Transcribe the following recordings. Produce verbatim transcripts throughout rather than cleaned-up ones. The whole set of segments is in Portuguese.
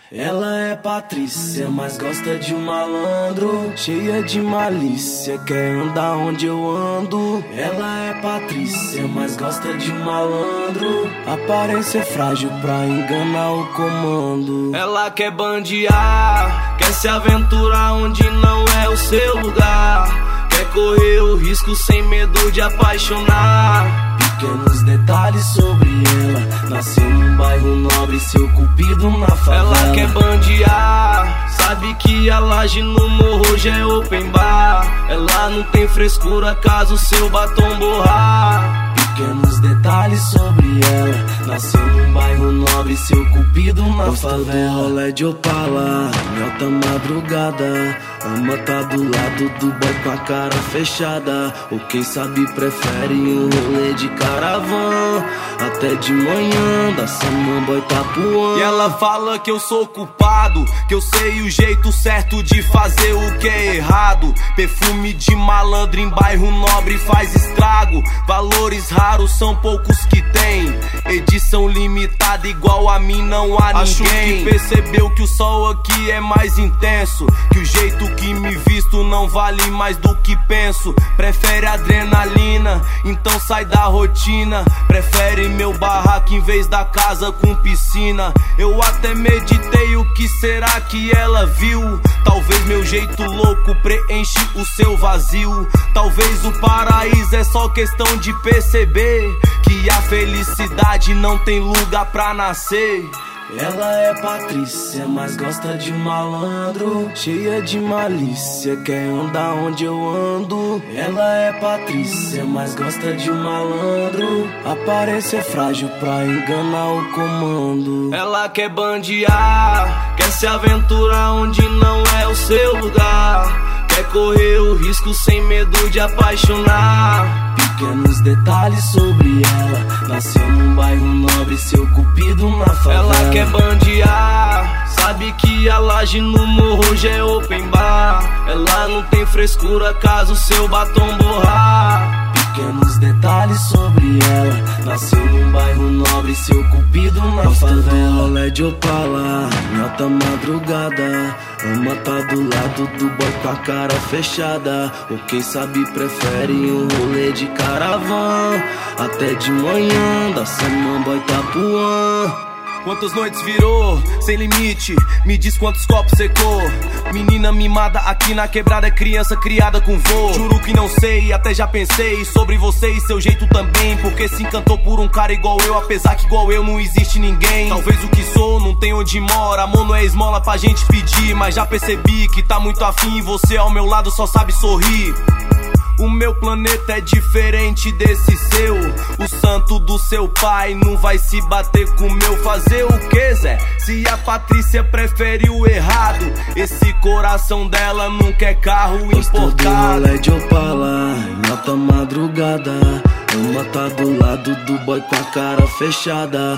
Ela é Patrícia, mas gosta de um malandro, cheia de malícia, quer andar onde eu ando. Ela é Patrícia, mas gosta de um malandro, aparência frágil pra enganar o comando. Ela quer bandear, quer se aventurar onde não é o seu lugar, quer correr o risco sem medo de apaixonar. Pequenos detalhes sobre ela, nasceu num bairro nobre, seu cupido na favela. Ela quer bandear, sabe que a laje no morro já é open bar. Ela não tem frescura caso seu batom borrar. Pequenos detalhes sobre ela, nasceu num bairro nobre, seu cupido na Gosta favela. Do rolê de Opala, em alta madrugada, ama tá do lado do boy com a cara fechada, ou quem sabe prefere um rolê de caravan, até de manhã da Samambaia Itapuã. E ela fala que eu sou culpado, que eu sei o jeito certo de fazer o que é errado. Perfume de malandro em bairro nobre faz estrago, valores raros são poucos que tem, edição limitada igual a mim não há Acho ninguém. Acho que percebeu que o sol aqui é mais intenso, que o jeito que me visto não vale mais do que penso. Prefere adrenalina, então sai da rotina, prefere meu barraco em vez da casa com piscina. Eu até meditei o que será que ela viu, talvez meu jeito louco preenche o seu vazio. Talvez o paraíso é só questão de perceber que a felicidade não tem lugar pra nascer. Ela é Patrícia, mas gosta de um malandro, cheia de malícia, quer andar onde eu ando. Ela é Patrícia, mas gosta de um malandro, aparência frágil pra enganar o comando. Ela quer bandear, quer se aventurar onde não é o seu lugar, quer correr o risco sem medo de apaixonar. Pequenos detalhes sobre ela, nasceu num bairro nobre, seu cupido na favela. Ela quer bandear, sabe que a laje no morro já é open bar. Ela não tem frescura caso seu batom borrar. Pequenos detalhes sobre ela, nasceu num bairro nobre, seu cupido na Gosta favela. Do rolê de Opala, em alta madrugada, ama tá do lado do boy com a cara fechada, ou quem sabe prefere um rolê de caravan, até de manhã da Samambaia Itapuã. Quantas noites virou, sem limite, me diz quantos copos secou. Menina mimada aqui na quebrada, é criança criada com vô. Juro que não sei, até já pensei sobre você e seu jeito também, porque se encantou por um cara igual eu, apesar que igual eu não existe ninguém. Talvez o que sou não tem onde mora, amor não é esmola pra gente pedir, mas já percebi que tá muito afim e você ao meu lado só sabe sorrir. O meu planeta é diferente desse seu, o santo do seu pai não vai se bater com o meu. Fazer o que, Zé? Se a Patrícia prefere o errado, esse coração dela não quer carro importado. Do rolê de Opala, em alta madrugada, ama tá do lado do boy com a cara fechada.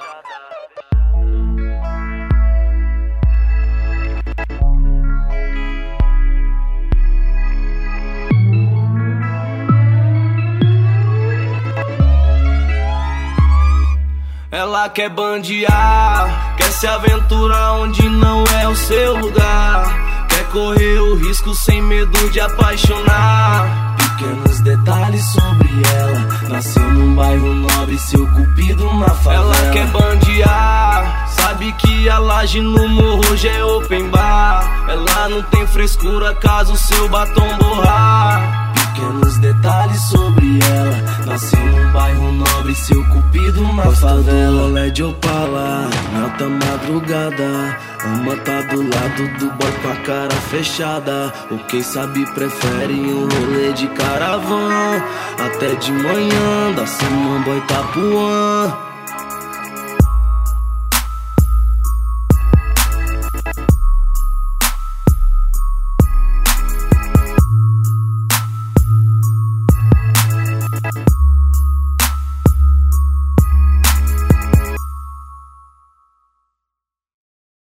Ela quer bandear, quer se aventurar onde não é o seu lugar, quer correr o risco sem medo de apaixonar. Pequenos detalhes sobre ela, nasceu num bairro nobre, seu cupido na favela. Ela quer bandear, sabe que a laje no morro já é open bar. Ela não tem frescura caso seu batom borrar. Pequenos detalhes sobre ela, nasceu num bairro nobre, seu cupido na Gosta favela. Do rolê de Opala, em alta madrugada, ama tá do lado do boy com a cara fechada, ou quem sabe prefere um rolê de caravan, até de manhã da Samambaia Itapuã.